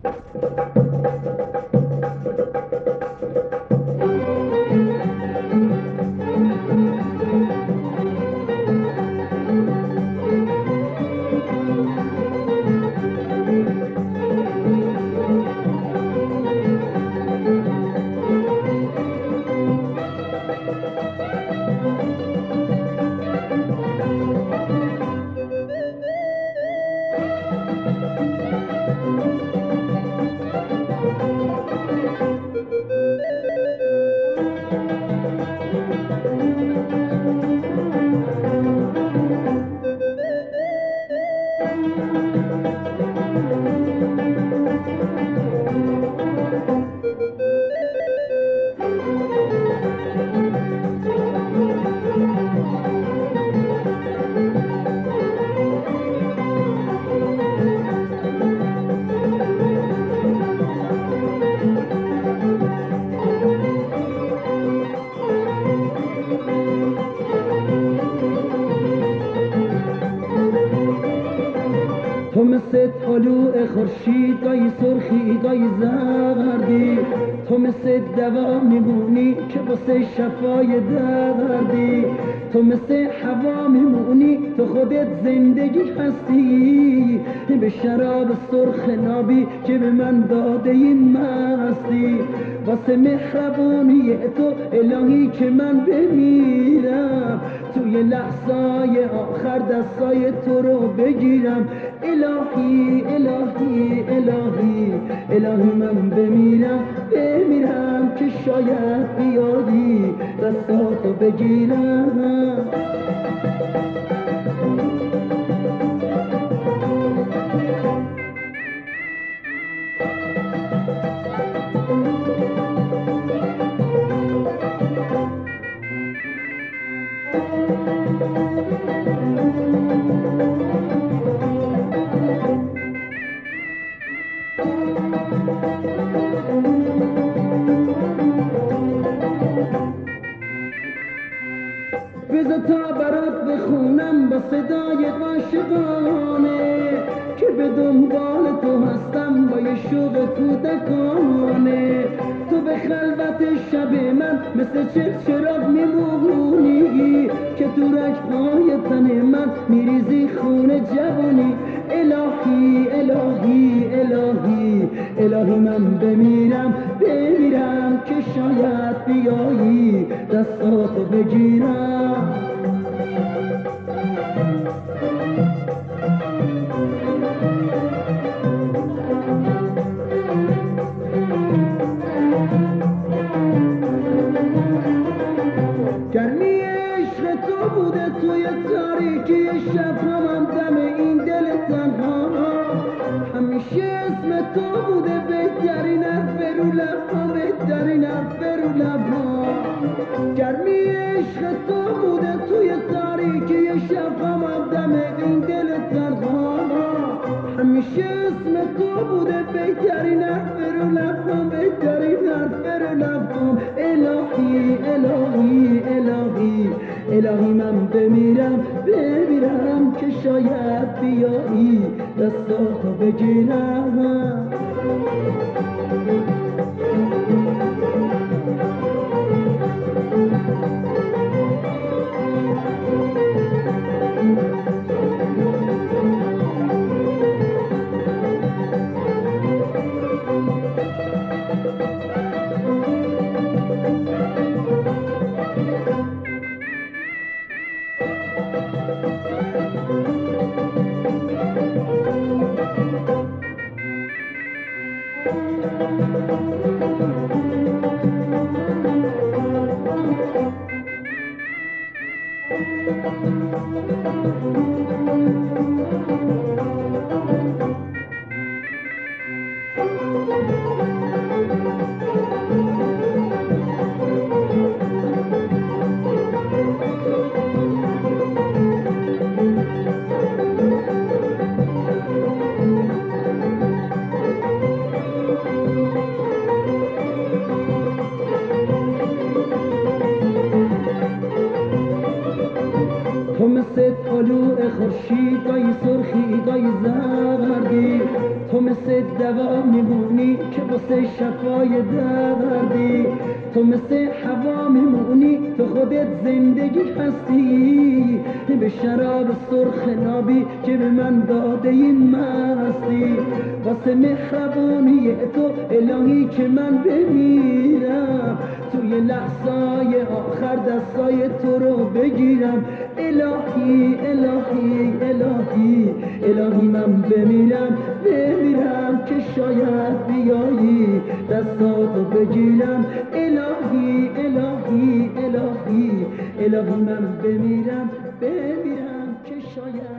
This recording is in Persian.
تو مثل طلوع خورشید گاهی سرخی گاهی زردی، تو مثل دوا میمونی که واسه شفای دردی، تو مثل هوا میمونی تو خودت زندگی هستی، به شراب سرخ نابی که به من داده این مستی، واسه مهربونی تو الهی که من بمیرم، توی لحظای آخر دستای تو رو بگیرم. الهی الهی الهی الهی من بمیرم که شاید بیادی دستاتو بگیرم. بذار تا برات بخونم با صدای عاشقانه که به دنبال تو هستم با یه شوق کودکانه. تو به خلوت شب من مثل چراغ میمونی که تو رگ‌های تن من میریزی خون جوانی. الهی الهی الهی الهی من بمیرم که شاید بیایی دستاتو بگیرم. گرمی عشق تو بوده توی تاریکی شب هم دم این دل تنها، همیشه اسم تو بوده بهترین حرف رو لبها، بهترین حرف رو لبها. گرمی عشق تو بوده توی تاریکی شب هم دم این دل تنها، همیشه اسم تو بوده بهترین حرف رو لبها، بهترین حرف رو لبها. الهی الهی الهی الهی من بمیرم که شاید بیایی دستاتو بگیرم. تو مثل طلوع خورشید گاهی سرخی گاهی زردی، تو مثل دوا میمونی که واسه شفای دردی تو مثل هوا میمونی تو خودت زندگی هستی به شراب سرخ نابی که به من داده این مستی واسه مهربانی تو الهی که من بمیرم توی لحظای آخر دستای تو رو بگیرم الهی الهی الهی الهی من بمیرم که شاید بیایی دستاتو بگیرم الهی الهی الهی الهی من بمیرم که شاید